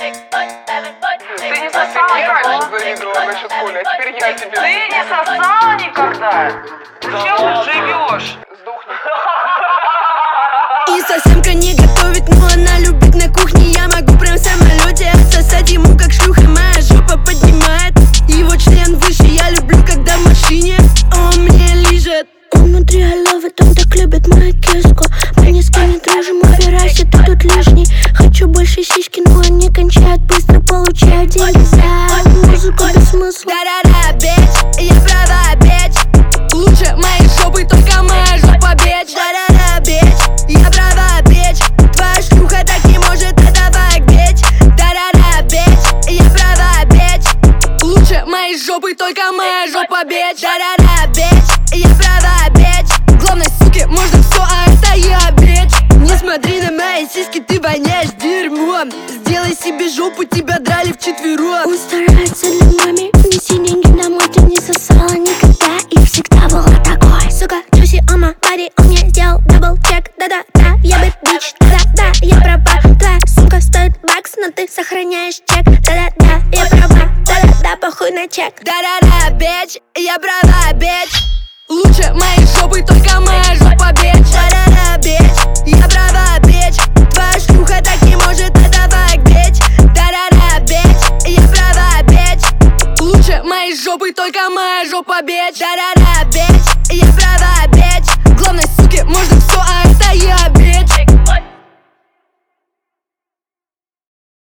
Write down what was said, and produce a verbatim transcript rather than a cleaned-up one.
Ты не сосала Я раньше? раньше завидовала насчет Коли, а теперь я тебе. Ты не сосала никогда? Чем ты живешь? Сдохни. И совсемка не готовит, но она любит на кухне. Я могу прям в самолете отсосать ему, как шлюха. Моя жопа поднимает его член выше. Я люблю, когда в машине он мне лижет. Он внутри ловит, он так любит мою киску. Мы ни с кем не дружим, убирайся, ты тут лишний. Хочу больше сиськи, но они кончают быстро. Получаю деньги за музыку без смысла. Да-да-да, бич, я права, бич. Лучше моей жопы только моя жопа, бич. Да-да-да, бич, я права, бич. Твоя шлюха так не может, это факт, бич. Да-да-да, бич, я права, бич. Лучше моей жопы только моя жопа, бич. Да-да-да, бич, я права, бич. Главное, суки, можно все, а это я, бич. Не смотри на мои сиськи, ты воняешь дерьмом. Сделай себе жопу, тебя драли вчетвером. Он старается для маме, неси деньги домой. Ты не сосала никогда и всегда была такой. Сука, Джуси, ома, пари, он мне сделал дабл чек. Да-да-да, я бэд бич, да-да-да, я права. Твоя сумка стоит бакс, но ты сохраняешь чек. Да-да-да, я права, да-да-да, похуй на чек. Да-да-да, бич, я права, бич. Лучше моей жопы только моя жопа, бич. Да-да-да, бич, я права, бич. Твоя шлюха так не может, это факт, бич. Да-да-да, бич, я права, бич. Лучше моей жопы только моя жопа, бич. Да-да-да, бич, я права, бич. Главное, суки, можно все, а это я,